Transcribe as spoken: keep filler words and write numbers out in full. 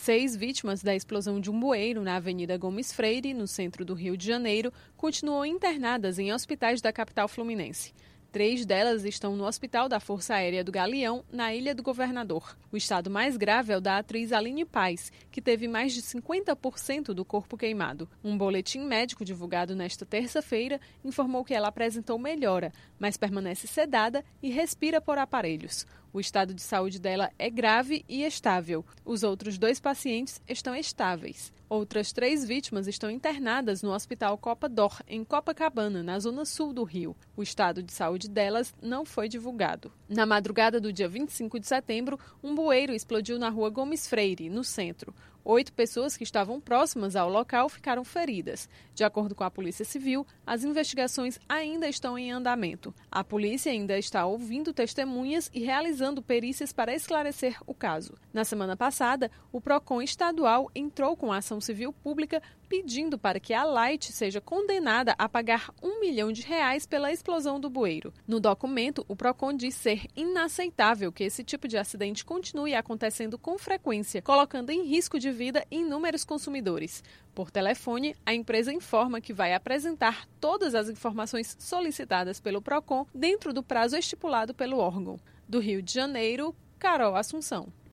Seis vítimas da explosão de um bueiro na Avenida Gomes Freire, no centro do Rio de Janeiro, continuam internadas em hospitais da capital fluminense. Três delas estão no Hospital da Força Aérea do Galeão, na Ilha do Governador. O estado mais grave é o da atriz Aline Paz, que teve mais de cinquenta por cento do corpo queimado. Um boletim médico divulgado nesta terça-feira informou que ela apresentou melhora, mas permanece sedada e respira por aparelhos. O estado de saúde dela é grave e estável. Os outros dois pacientes estão estáveis. Outras três vítimas estão internadas no Hospital Copa Dor, em Copacabana, na zona sul do Rio. O estado de saúde delas não foi divulgado. Na madrugada do dia vinte e cinco de setembro, um bueiro explodiu na rua Gomes Freire, no centro. Oito pessoas que estavam próximas ao local ficaram feridas. De acordo com a Polícia Civil, as investigações ainda estão em andamento. A polícia ainda está ouvindo testemunhas e realizando perícias para esclarecer o caso. Na semana passada, o PROCON estadual entrou com ação civil pública pedindo para que a Light seja condenada a pagar um milhão de reais pela explosão do bueiro. No documento, o PROCON diz ser inaceitável que esse tipo de acidente continue acontecendo com frequência, colocando em risco de vida inúmeros consumidores. Por telefone, a empresa informa que vai apresentar todas as informações solicitadas pelo PROCON dentro do prazo estipulado pelo órgão. Do Rio de Janeiro, Carol Assunção.